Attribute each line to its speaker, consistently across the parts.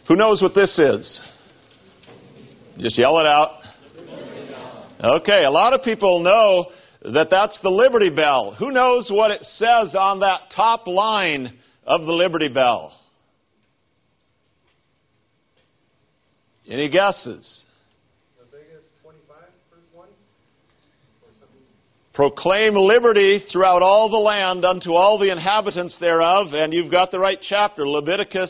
Speaker 1: Who knows what this is? Just yell it out. Okay, a lot of people know that that's the Liberty Bell. Who knows what it says on that top line of the Liberty Bell? Any guesses?
Speaker 2: Leviticus 25, verse 1?
Speaker 1: Proclaim liberty throughout all the land unto all the inhabitants thereof. And you've got the right chapter, Leviticus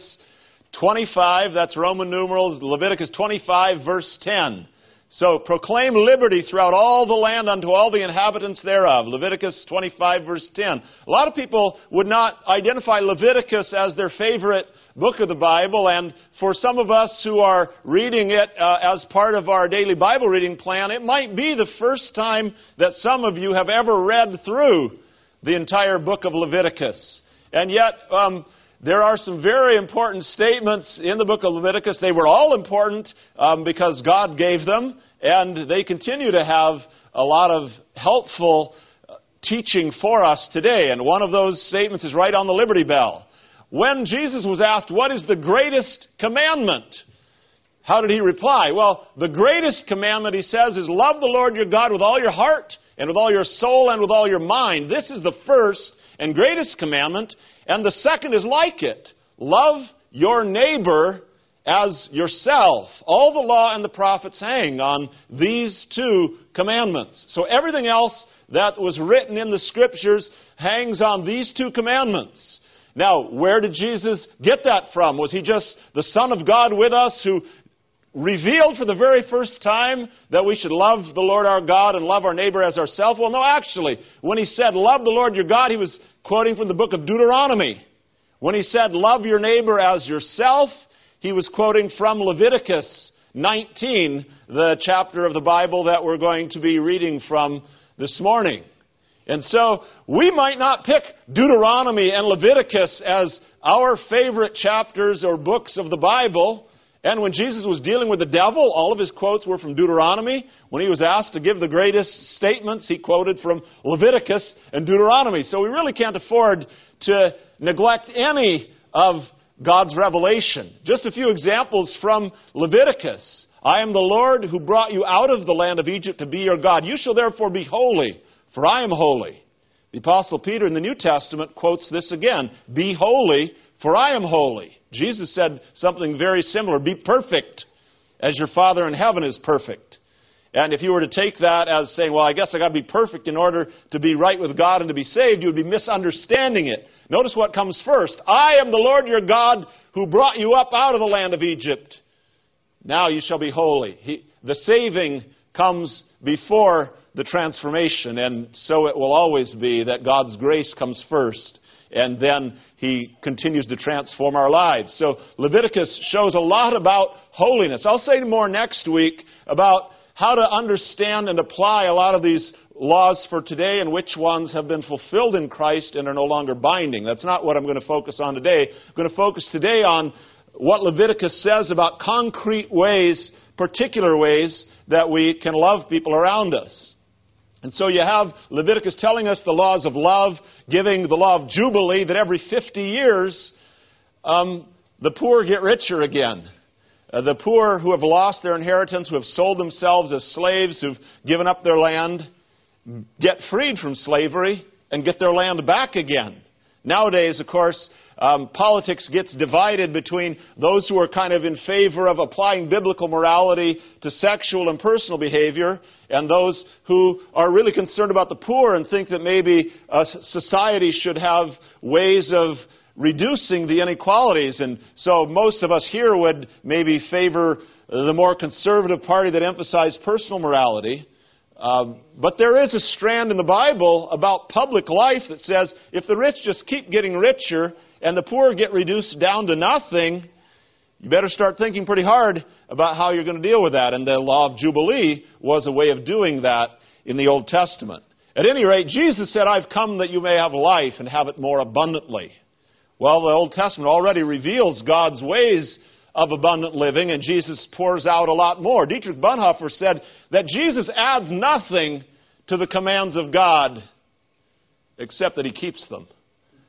Speaker 1: 25, that's Roman numerals, Leviticus 25, verse 10. So, proclaim liberty throughout all the land unto all the inhabitants thereof. Leviticus 25, verse 10. A lot of people would not identify Leviticus as their favorite book of the Bible, and for some of us who are reading it as part of our daily Bible reading plan, it might be the first time that some of you have ever read through the entire book of Leviticus. And yet, there are some very important statements in the book of Leviticus. They were all important because God gave them, and they continue to have a lot of helpful teaching for us today. And one of those statements is right on the Liberty Bell. When Jesus was asked, what is the greatest commandment? How did he reply? Well, the greatest commandment, he says, is love the Lord your God with all your heart and with all your soul and with all your mind. This is the first and greatest commandment. And the second is like it. Love your neighbor as yourself. All the law and the prophets hang on these two commandments. So everything else that was written in the Scriptures hangs on these two commandments. Now, where did Jesus get that from? Was he just the Son of God with us who revealed for the very first time that we should love the Lord our God and love our neighbor as ourselves? Well, no, actually, when he said, love the Lord your God, he was quoting from the book of Deuteronomy. When he said, love your neighbor as yourself, he was quoting from Leviticus 19, the chapter of the Bible that we're going to be reading from this morning. And so, we might not pick Deuteronomy and Leviticus as our favorite chapters or books of the Bible. And when Jesus was dealing with the devil, all of his quotes were from Deuteronomy. When he was asked to give the greatest statements, he quoted from Leviticus and Deuteronomy. So we really can't afford to neglect any of God's revelation. Just a few examples from Leviticus. I am the Lord who brought you out of the land of Egypt to be your God. You shall therefore be holy, for I am holy. The Apostle Peter in the New Testament quotes this again. Be holy, for I am holy. Jesus said something very similar. Be perfect, as your Father in heaven is perfect. And if you were to take that as saying, well, I guess I got to be perfect in order to be right with God and to be saved, you would be misunderstanding it. Notice what comes first. I am the Lord your God who brought you up out of the land of Egypt. Now you shall be holy. The saving comes before the transformation, and so it will always be that God's grace comes first, and then He continues to transform our lives. So Leviticus shows a lot about holiness. I'll say more next week about how to understand and apply a lot of these laws for today and which ones have been fulfilled in Christ and are no longer binding. That's not what I'm going to focus on today. I'm going to focus today on what Leviticus says about concrete ways, particular ways, that we can love people around us. And so you have Leviticus telling us the laws of love, giving the law of Jubilee, that every 50 years the poor get richer again. The poor who have lost their inheritance, who have sold themselves as slaves, who've given up their land, get freed from slavery and get their land back again. Nowadays, of course, politics gets divided between those who are kind of in favor of applying biblical morality to sexual and personal behavior and those who are really concerned about the poor and think that maybe society should have ways of reducing the inequalities. And so most of us here would maybe favor the more conservative party that emphasized personal morality. But there is a strand in the Bible about public life that says if the rich just keep getting richer and the poor get reduced down to nothing, you better start thinking pretty hard about how you're going to deal with that. And the law of Jubilee was a way of doing that in the Old Testament. At any rate, Jesus said, I've come that you may have life and have it more abundantly. Well, the Old Testament already reveals God's ways of abundant living, and Jesus pours out a lot more. Dietrich Bonhoeffer said that Jesus adds nothing to the commands of God except that He keeps them.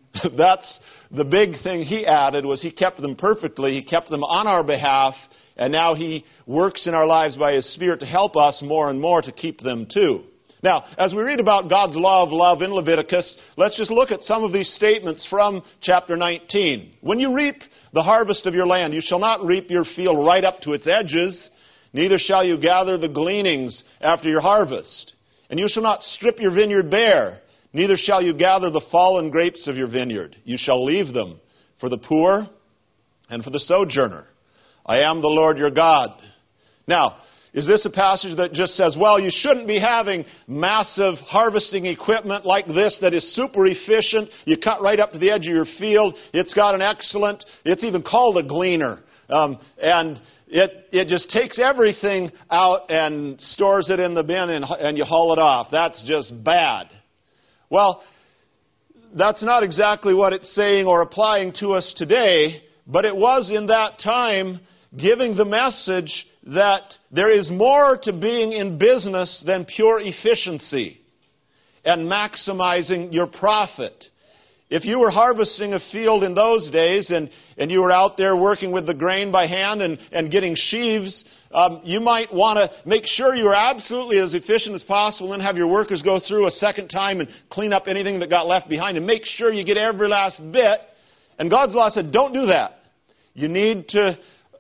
Speaker 1: That's the big thing He added, was He kept them perfectly. He kept them on our behalf, and now He works in our lives by His Spirit to help us more and more to keep them too. Now, as we read about God's law of love in Leviticus, let's just look at some of these statements from chapter 19. When you reap the harvest of your land, you shall not reap your field right up to its edges, neither shall you gather the gleanings after your harvest. And you shall not strip your vineyard bare, neither shall you gather the fallen grapes of your vineyard. You shall leave them for the poor and for the sojourner. I am the Lord your God. Now, is this a passage that just says, well, you shouldn't be having massive harvesting equipment like this that is super efficient? You cut right up to the edge of your field. It's got it's even called a gleaner. And it just takes everything out and stores it in the bin and you haul it off. That's just bad. Well, that's not exactly what it's saying or applying to us today, but it was in that time giving the message that there is more to being in business than pure efficiency and maximizing your profit. If you were harvesting a field in those days and you were out there working with the grain by hand and getting sheaves, you might want to make sure you are absolutely as efficient as possible and have your workers go through a second time and clean up anything that got left behind and make sure you get every last bit. And God's law said, don't do that. You need to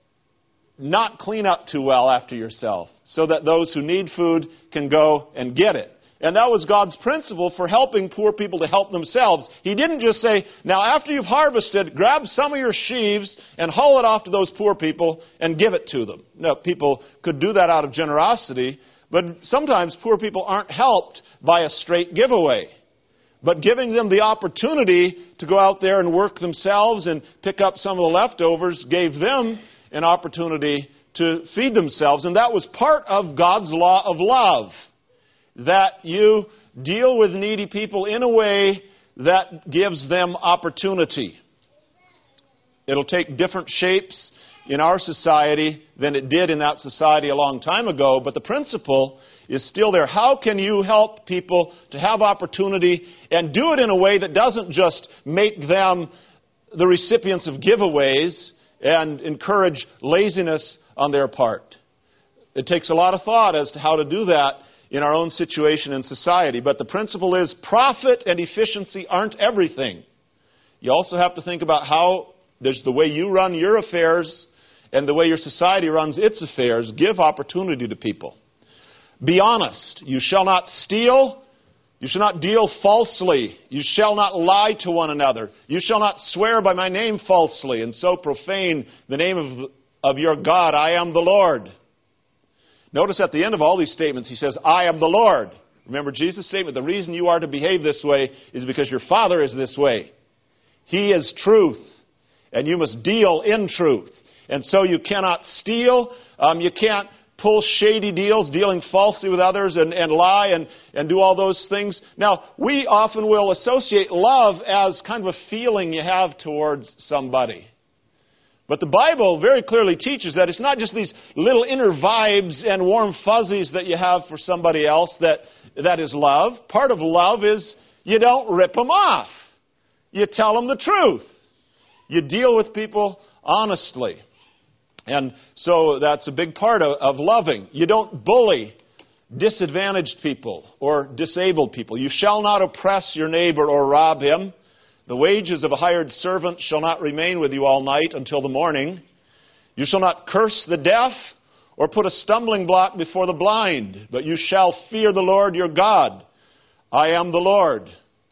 Speaker 1: not clean up too well after yourself so that those who need food can go and get it. And that was God's principle for helping poor people to help themselves. He didn't just say, now after you've harvested, grab some of your sheaves and haul it off to those poor people and give it to them. No, people could do that out of generosity, but sometimes poor people aren't helped by a straight giveaway. But giving them the opportunity to go out there and work themselves and pick up some of the leftovers gave them an opportunity to feed themselves. And that was part of God's law of love, that you deal with needy people in a way that gives them opportunity. It'll take different shapes in our society than it did in that society a long time ago, but the principle is still there. How can you help people to have opportunity and do it in a way that doesn't just make them the recipients of giveaways and encourage laziness on their part? It takes a lot of thought as to how to do that in our own situation and society. But the principle is profit and efficiency aren't everything. You also have to think about how there's the way you run your affairs and the way your society runs its affairs. Give opportunity to people. Be honest. You shall not steal. You shall not deal falsely. You shall not lie to one another. You shall not swear by my name falsely and so profane the name of your God. I am the Lord. Notice at the end of all these statements, He says, I am the Lord. Remember Jesus' statement, the reason you are to behave this way is because your Father is this way. He is truth, and you must deal in truth. And so you cannot steal. You can't pull shady deals, dealing falsely with others and lie and do all those things. Now, we often will associate love as kind of a feeling you have towards somebody. But the Bible very clearly teaches that it's not just these little inner vibes and warm fuzzies that you have for somebody else that is love. Part of love is you don't rip them off. You tell them the truth. You deal with people honestly. And so that's a big part of loving. You don't bully disadvantaged people or disabled people. You shall not oppress your neighbor or rob him. The wages of a hired servant shall not remain with you all night until the morning. You shall not curse the deaf or put a stumbling block before the blind, but you shall fear the Lord your God. I am the Lord.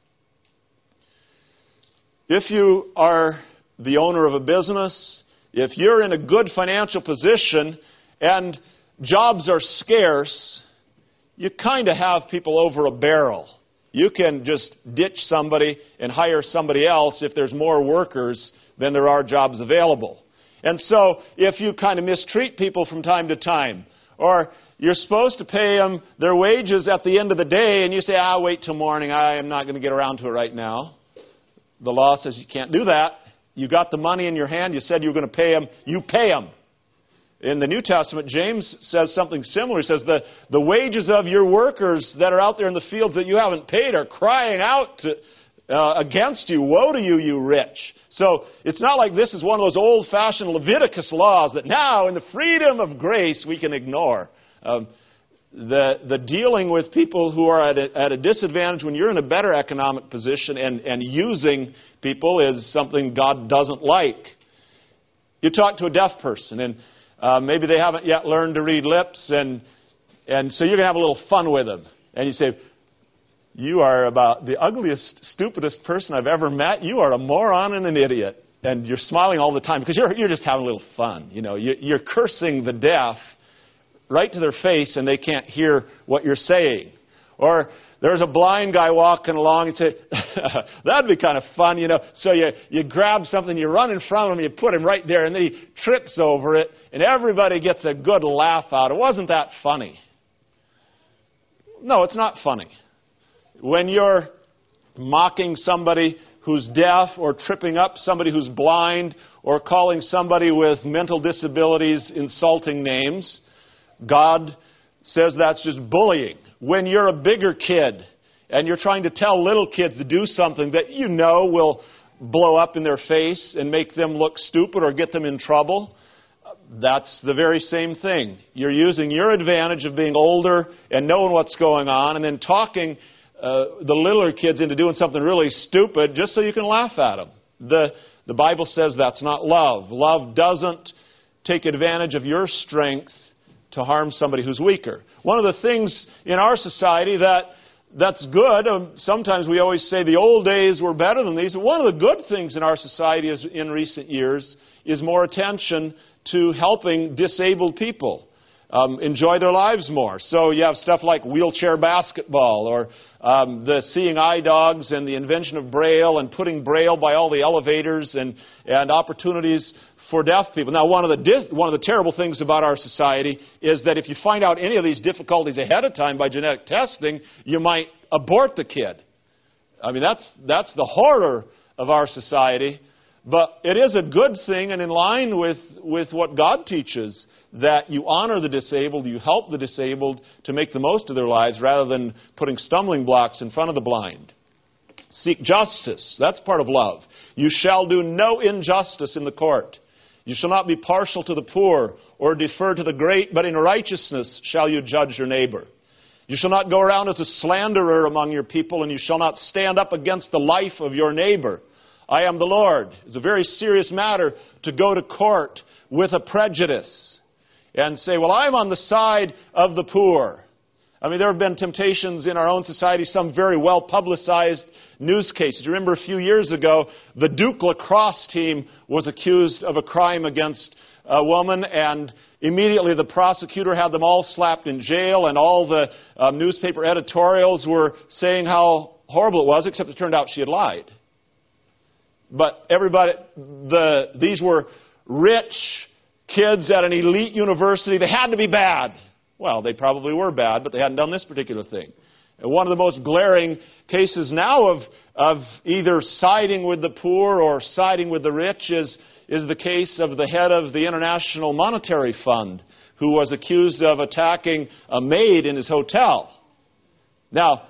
Speaker 1: If you are the owner of a business, if you're in a good financial position and jobs are scarce, you kind of have people over a barrel. You can just ditch somebody and hire somebody else if there's more workers than there are jobs available. And so if you kind of mistreat people from time to time, or you're supposed to pay them their wages at the end of the day and you say, wait till morning, I am not going to get around to it right now. The law says you can't do that. You got the money in your hand, you said you were going to pay them, you pay them. In the New Testament, James says something similar. He says the wages of your workers that are out there in the fields that you haven't paid are crying out against you. Woe to you, you rich. So it's not like this is one of those old-fashioned Leviticus laws that now in the freedom of grace we can ignore. The dealing with people who are at a disadvantage when you're in a better economic position and using people is something God doesn't like. You talk to a deaf person and maybe they haven't yet learned to read lips and so you're going to have a little fun with them. And you say, you are about the ugliest, stupidest person I've ever met. You are a moron and an idiot. And you're smiling all the time because you're just having a little fun. You know, you're cursing the deaf right to their face and they can't hear what you're saying. Or there's a blind guy walking along and say, that'd be kind of fun, you know. So you grab something, you run in front of him, you put him right there, and then he trips over it, and everybody gets a good laugh out. It wasn't that funny. No, it's not funny. When you're mocking somebody who's deaf or tripping up somebody who's blind or calling somebody with mental disabilities insulting names, God says that's just bullying. When you're a bigger kid and you're trying to tell little kids to do something that you know will blow up in their face and make them look stupid or get them in trouble, that's the very same thing. You're using your advantage of being older and knowing what's going on and then talking the littler kids into doing something really stupid just so you can laugh at them. The Bible says that's not love. Love doesn't take advantage of your strength to harm somebody who's weaker. One of the things in our society that's good, sometimes we always say the old days were better than these. One of the good things in our society is, in recent years is more attention to helping disabled people enjoy their lives more. So you have stuff like wheelchair basketball or the seeing eye dogs and the invention of Braille and putting Braille by all the elevators and opportunities for deaf people. Now, one of the terrible things about our society is that if you find out any of these difficulties ahead of time by genetic testing, you might abort the kid. I mean, that's the horror of our society. But it is a good thing and in line with what God teaches, that you honor the disabled, you help the disabled to make the most of their lives rather than putting stumbling blocks in front of the blind. Seek justice. That's part of love. You shall do no injustice in the court. You shall not be partial to the poor or defer to the great, but in righteousness shall you judge your neighbor. You shall not go around as a slanderer among your people, and you shall not stand up against the life of your neighbor. I am the Lord. It's a very serious matter to go to court with a prejudice and say, well, I'm on the side of the poor. I mean, there have been temptations in our own society, some very well publicized news cases. You remember a few years ago, the Duke lacrosse team was accused of a crime against a woman, and immediately the prosecutor had them all slapped in jail, and all the newspaper editorials were saying how horrible it was, except it turned out she had lied. But everybody, these were rich kids at an elite university. They had to be bad. Well, they probably were bad, but they hadn't done this particular thing. And one of the most glaring cases now of either siding with the poor or siding with the rich is the case of the head of the International Monetary Fund, who was accused of attacking a maid in his hotel. Now,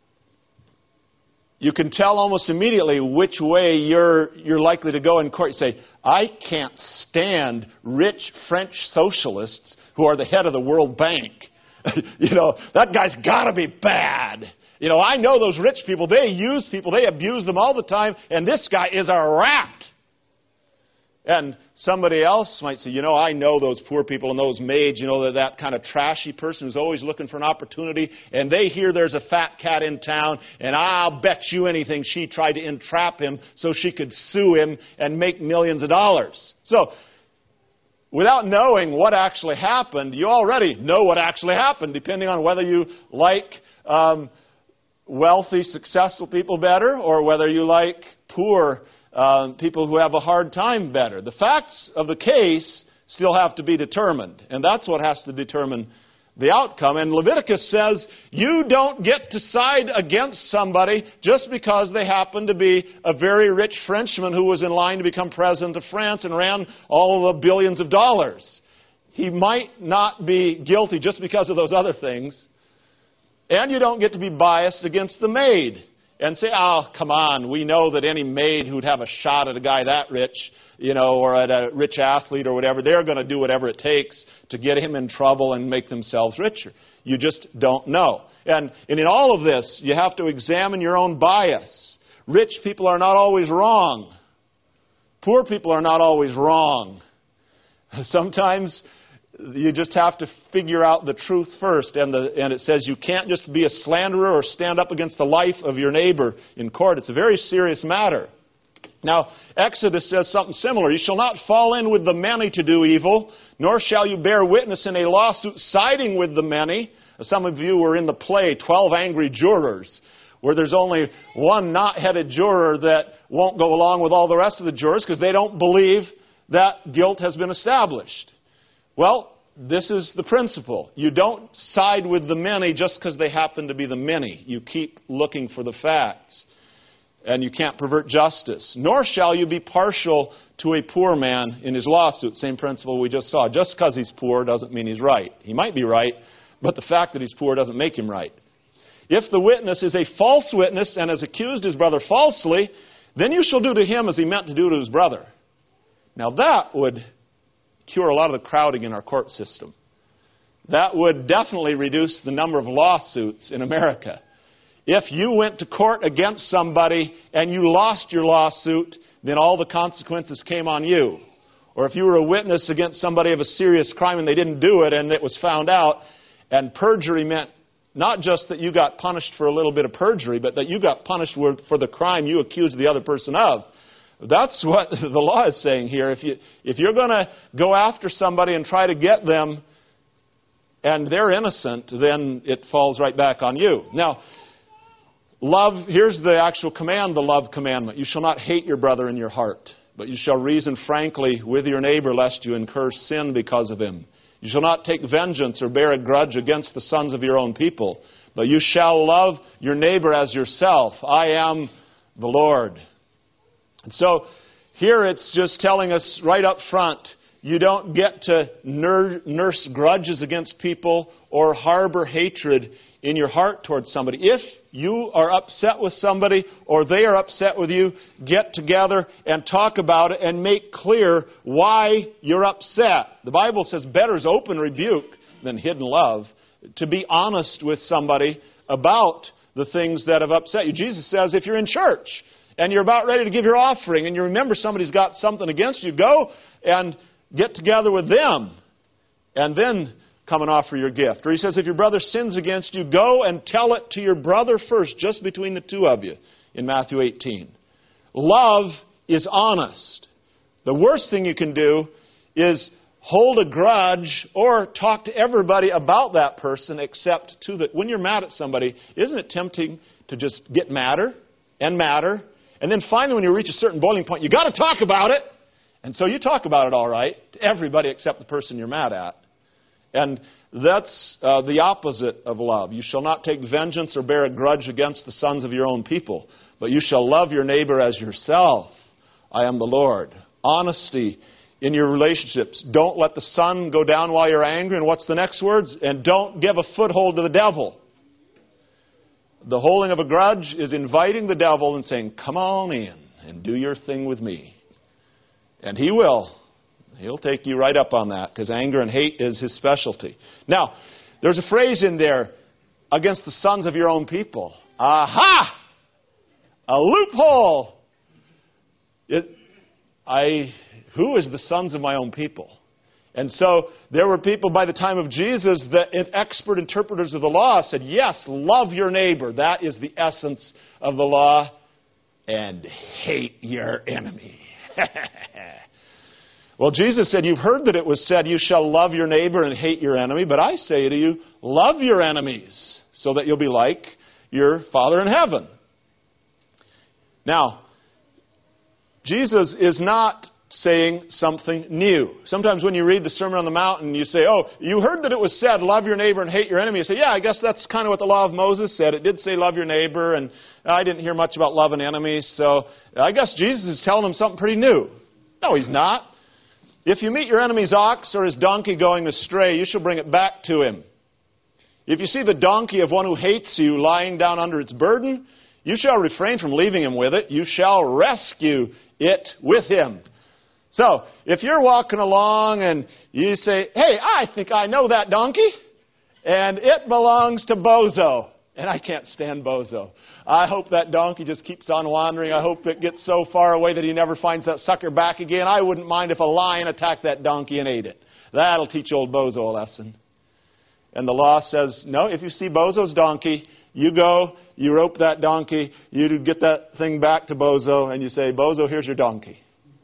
Speaker 1: you can tell almost immediately which way you're likely to go in court. You say, I can't stand rich French socialists who are the head of the World Bank. You know, that guy's got to be bad. You know, I know those rich people. They use people. They abuse them all the time. And this guy is a rat. And somebody else might say, you know, I know those poor people and those maids, you know, that kind of trashy person who's always looking for an opportunity. And they hear there's a fat cat in town. And I'll bet you anything she tried to entrap him so she could sue him and make millions of dollars. So, without knowing what actually happened, you already know what actually happened, depending on whether you like wealthy, successful people better or whether you like poor people who have a hard time better. The facts of the case still have to be determined, and that's what has to determine the outcome. And Leviticus says you don't get to side against somebody just because they happen to be a very rich Frenchman who was in line to become president of France and ran all the billions of dollars. He might not be guilty just because of those other things. And you don't get to be biased against the maid. and say, oh, come on, we know that any maid who'd have a shot at a guy that rich, or at a rich athlete or whatever, they're going to do whatever it takes to get him in trouble and make themselves richer. You just don't know. And in all of this, you have to examine your own bias. Rich people are not always wrong. Poor people are not always wrong. Sometimes you just have to figure out the truth first. And it says you can't just be a slanderer or stand up against the life of your neighbor in court. It's a very serious matter. Now, Exodus says something similar. You shall not fall in with the many to do evil, nor shall you bear witness in a lawsuit siding with the many. Some of you were in the play, 12 Angry Jurors, where there's only one knot-headed juror that won't go along with all the rest of the jurors because they don't believe that guilt has been established. Well, this is the principle. You don't side with the many just because they happen to be the many. You keep looking for the facts. And you can't pervert justice. Nor shall you be partial to a poor man in his lawsuit. Same principle we just saw. Just because he's poor doesn't mean he's right. He might be right, but the fact that he's poor doesn't make him right. If the witness is a false witness and has accused his brother falsely, then you shall do to him as he meant to do to his brother. Now that would cure a lot of the crowding in our court system. That would definitely reduce the number of lawsuits in America. If you went to court against somebody and you lost your lawsuit, then all the consequences came on you. Or if you were a witness against somebody of a serious crime and they didn't do it and it was found out, and perjury meant not just that you got punished for a little bit of perjury, but that you got punished for the crime you accused the other person of. That's what the law is saying here. If you're going to go after somebody and try to get them and they're innocent, then it falls right back on you. Now, love, here's the actual command, the love commandment. You shall not hate your brother in your heart, but you shall reason frankly with your neighbor lest you incur sin because of him. You shall not take vengeance or bear a grudge against the sons of your own people, but you shall love your neighbor as yourself. I am the Lord. And so here it's just telling us right up front, you don't get to nurse grudges against people or harbor hatred in your heart towards somebody. If you are upset with somebody or they are upset with you, get together and talk about it and make clear why you're upset. The Bible says better is open rebuke than hidden love. To be honest with somebody about the things that have upset you. Jesus says if you're in church and you're about ready to give your offering and you remember somebody's got something against you, go and get together with them and then come and offer your gift. Or he says, if your brother sins against you, go and tell it to your brother first, just between the two of you, in Matthew 18. Love is honest. The worst thing you can do is hold a grudge or talk to everybody about that person except to the... When you're mad at somebody, isn't it tempting to just get madder and madder? And then finally, when you reach a certain boiling point, you got to talk about it. And so you talk about it all right to everybody except the person you're mad at. And that's the opposite of love. You shall not take vengeance or bear a grudge against the sons of your own people, but you shall love your neighbor as yourself. I am the Lord. Honesty in your relationships. Don't let the sun go down while you're angry. And what's the next words? And don't give a foothold to the devil. The holding of a grudge is inviting the devil and saying, come on in and do your thing with me. And he will. He'll take you right up on that because anger and hate is his specialty. Now, there's a phrase in there, against the sons of your own people. Aha! A loophole! Who is the sons of my own people? And so there were people by the time of Jesus that expert interpreters of the law said, yes, love your neighbor. That is the essence of the law. And hate your enemy. Well, Jesus said, you've heard that it was said, you shall love your neighbor and hate your enemy. But I say to you, love your enemies so that you'll be like your Father in heaven. Now, Jesus is not saying something new. Sometimes when you read the Sermon on the Mount and you say, oh, you heard that it was said, love your neighbor and hate your enemy. You say, yeah, I guess that's kind of what the law of Moses said. It did say love your neighbor, and I didn't hear much about loving enemies, so I guess Jesus is telling them something pretty new. No, he's not. If you meet your enemy's ox or his donkey going astray, you shall bring it back to him. If you see the donkey of one who hates you lying down under its burden, you shall refrain from leaving him with it. You shall rescue it with him. So, if you're walking along and you say, hey, I think I know that donkey, and it belongs to Bozo. And I can't stand Bozo. I hope that donkey just keeps on wandering. I hope it gets so far away that he never finds that sucker back again. I wouldn't mind if a lion attacked that donkey and ate it. That'll teach old Bozo a lesson. And the law says, no, if you see Bozo's donkey, you go, you rope that donkey, you get that thing back to Bozo, and you say, Bozo, here's your donkey.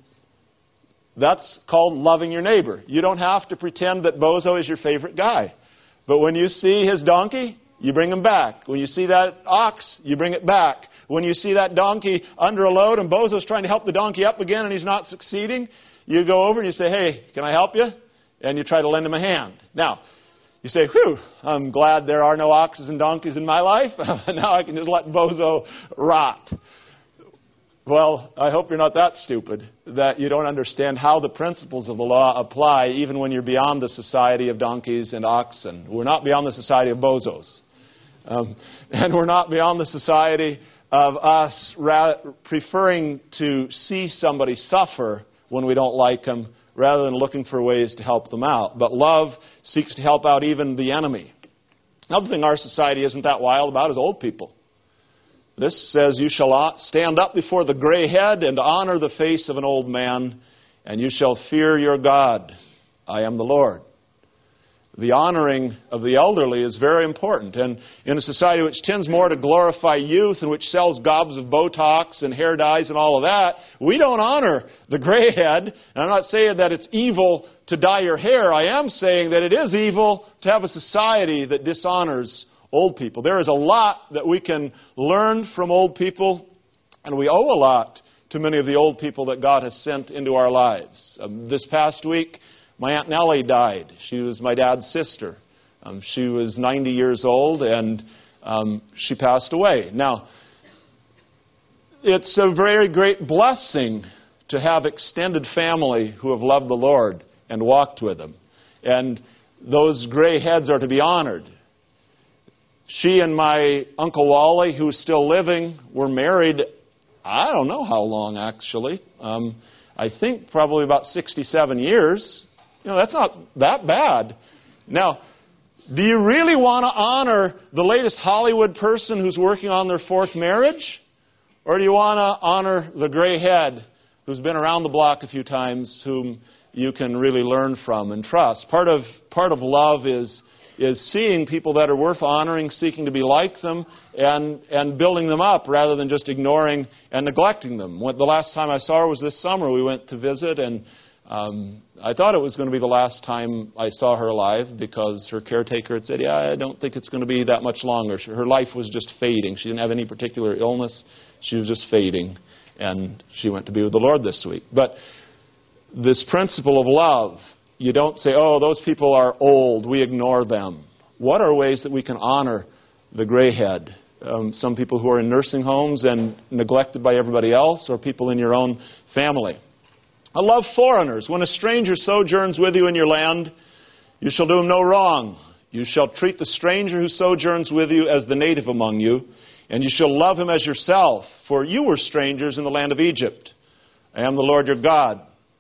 Speaker 1: That's called loving your neighbor. You don't have to pretend that Bozo is your favorite guy. But when you see his donkey, you bring him back. When you see that ox, you bring it back. When you see that donkey under a load and Bozo's trying to help the donkey up again and he's not succeeding, you go over and you say, hey, can I help you? And you try to lend him a hand. Now, you say, whew, I'm glad there are no oxes and donkeys in my life. Now I can just let Bozo rot. Well, I hope you're not that stupid, that you don't understand how the principles of the law apply even when you're beyond the society of donkeys and oxen. We're not beyond the society of bozos. And we're not beyond the society of us preferring to see somebody suffer when we don't like them rather than looking for ways to help them out. But love seeks to help out even the enemy. Another thing our society isn't that wild about is old people. This says, you shall stand up before the gray head and honor the face of an old man, and you shall fear your God. I am the Lord. The honoring of the elderly is very important. And in a society which tends more to glorify youth and which sells gobs of Botox and hair dyes and all of that, we don't honor the gray head. And I'm not saying that it's evil to dye your hair. I am saying that it is evil to have a society that dishonors old people. There is a lot that we can learn from old people, and we owe a lot to many of the old people that God has sent into our lives. This past week, my Aunt Nellie died. She was my dad's sister. She was 90 years old, and she passed away. Now, it's a very great blessing to have extended family who have loved the Lord and walked with Him. And those gray heads are to be honored. She and my Uncle Wally, who's still living, were married, I don't know how long actually. I think probably about 67 years. You know, that's not that bad. Now, do you really want to honor the latest Hollywood person who's working on their fourth marriage? Or do you want to honor the gray head who's been around the block a few times, whom you can really learn from and trust? Part of love is seeing people that are worth honoring, seeking to be like them, and building them up rather than just ignoring and neglecting them. The last time I saw her was this summer. We went to visit, and I thought it was going to be the last time I saw her alive because her caretaker had said, yeah, I don't think it's going to be that much longer. Her life was just fading. She didn't have any particular illness. She was just fading, and she went to be with the Lord this week. But this principle of love, you don't say, oh, those people are old, we ignore them. What are ways that we can honor the gray head? Some people who are in nursing homes and neglected by everybody else, or people in your own family. I love foreigners. When a stranger sojourns with you in your land, you shall do him no wrong. You shall treat the stranger who sojourns with you as the native among you, and you shall love him as yourself, for you were strangers in the land of Egypt. I am the Lord your God.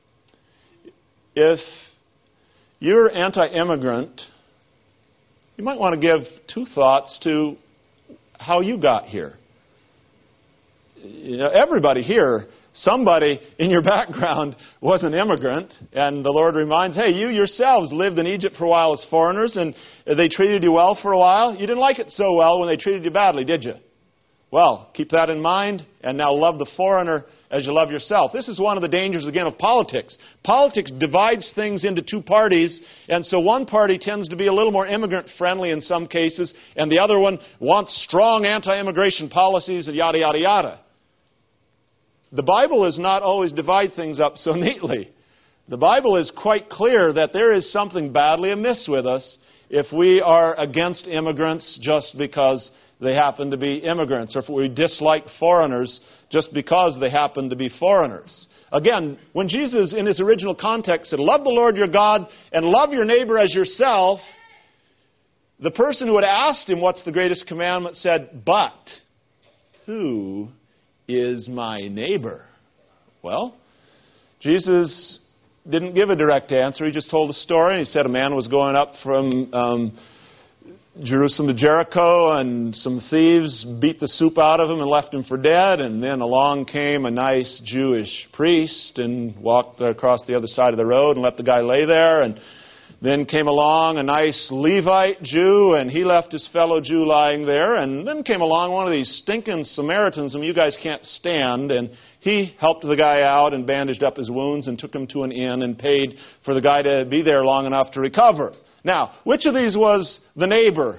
Speaker 1: If you're anti-immigrant, you might want to give two thoughts to how you got here. You know, everybody here, somebody in your background was an immigrant, and the Lord reminds, hey, you yourselves lived in Egypt for a while as foreigners, and they treated you well for a while. You didn't like it so well when they treated you badly, did you? Well, keep that in mind, and now love the foreigner as you love yourself. This is one of the dangers, again, of politics. Politics divides things into two parties, and so one party tends to be a little more immigrant-friendly in some cases, and the other one wants strong anti-immigration policies and yada, yada, yada. The Bible does not always divide things up so neatly. The Bible is quite clear that there is something badly amiss with us if we are against immigrants just because they happen to be immigrants, or if we dislike foreigners just because they happen to be foreigners. Again, when Jesus, in his original context, said, love the Lord your God and love your neighbor as yourself, the person who had asked him what's the greatest commandment said, but. who is my neighbor? Well, Jesus didn't give a direct answer. He just told a story. He said a man was going up from Jerusalem to Jericho, and some thieves beat the soup out of him and left him for dead. And then along came a nice Jewish priest and walked across the other side of the road and let the guy lay there. And then came along a nice Levite Jew, and he left his fellow Jew lying there. And then came along one of these stinking Samaritans whom you guys can't stand, and he helped the guy out and bandaged up his wounds and took him to an inn and paid for the guy to be there long enough to recover. Now, which of these was the neighbor?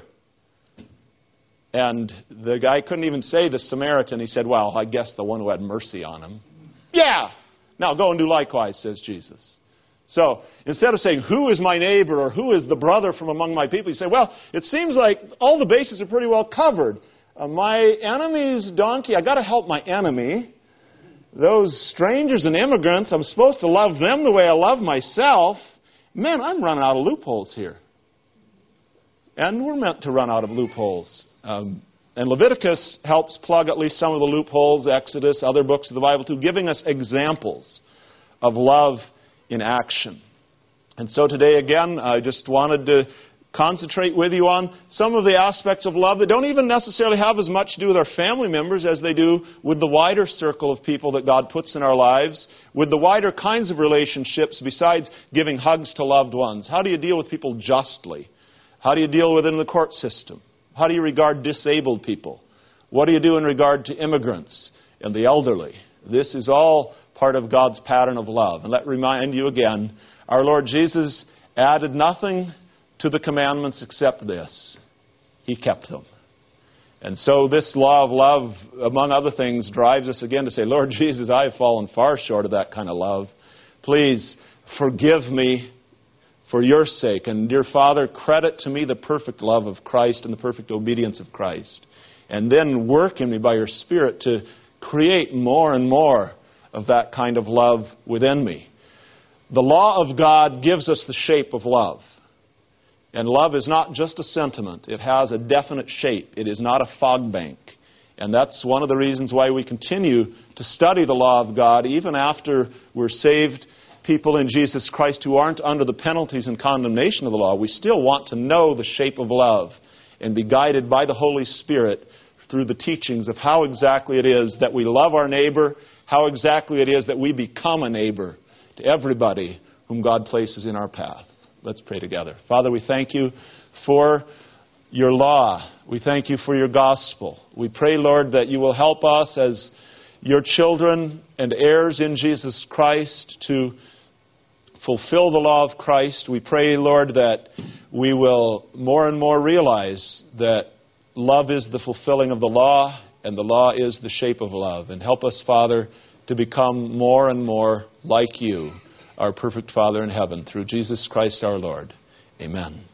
Speaker 1: And the guy couldn't even say the Samaritan. He said, well, I guess the one who had mercy on him. Yeah! Now go and do likewise, says Jesus. So, instead of saying, who is my neighbor, or who is the brother from among my people, you say, well, it seems like all the bases are pretty well covered. My enemy's donkey, I got to help my enemy. Those strangers and immigrants, I'm supposed to love them the way I love myself. Man, I'm running out of loopholes here. And we're meant to run out of loopholes. And Leviticus helps plug at least some of the loopholes, Exodus, other books of the Bible too, giving us examples of love in action. And so today, again, I just wanted to concentrate with you on some of the aspects of love that don't even necessarily have as much to do with our family members as they do with the wider circle of people that God puts in our lives, with the wider kinds of relationships besides giving hugs to loved ones. How do you deal with people justly? How do you deal within the court system? How do you regard disabled people? What do you do in regard to immigrants and the elderly? This is all part of God's pattern of love. And let me remind you again, our Lord Jesus added nothing to the commandments except this. He kept them. And so this law of love, among other things, drives us again to say, Lord Jesus, I have fallen far short of that kind of love. Please forgive me for your sake. And dear Father, credit to me the perfect love of Christ and the perfect obedience of Christ. And then work in me by your Spirit to create more and more of that kind of love within me. The law of God gives us the shape of love. And love is not just a sentiment. It has a definite shape. It is not a fog bank. And that's one of the reasons why we continue to study the law of God even after we're saved people in Jesus Christ who aren't under the penalties and condemnation of the law. We still want to know the shape of love and be guided by the Holy Spirit through the teachings of how exactly it is that we love our neighbor, how exactly it is that we become a neighbor to everybody whom God places in our path. Let's pray together. Father, we thank you for your law. We thank you for your gospel. We pray, Lord, that you will help us as your children and heirs in Jesus Christ to fulfill the law of Christ. We pray, Lord, that we will more and more realize that love is the fulfilling of the law and the law is the shape of love. And help us, Father, to become more and more like you, our perfect Father in heaven, through Jesus Christ our Lord. Amen.